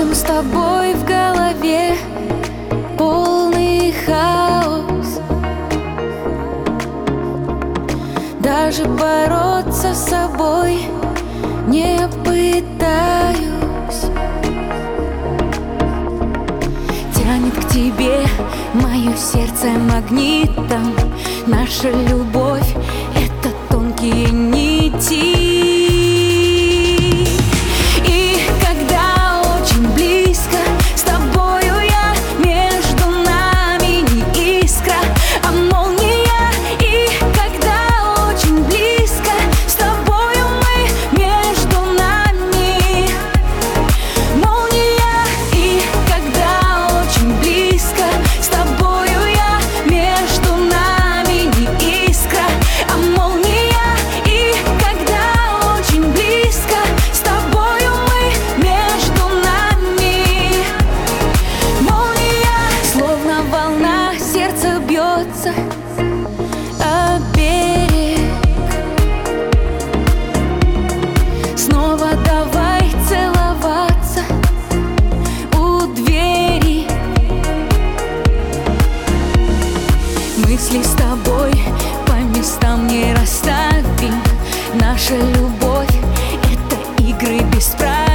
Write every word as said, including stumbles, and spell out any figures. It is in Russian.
Нам с тобой в голове полный хаос. Даже бороться с собой не пытаюсь. Тянет к тебе мое сердце магнитом. Наша любовь — это тонкие нити. А берег снова давай целоваться у двери. Мысли с тобой по местам не расставим. Наша любовь — это игры без правил.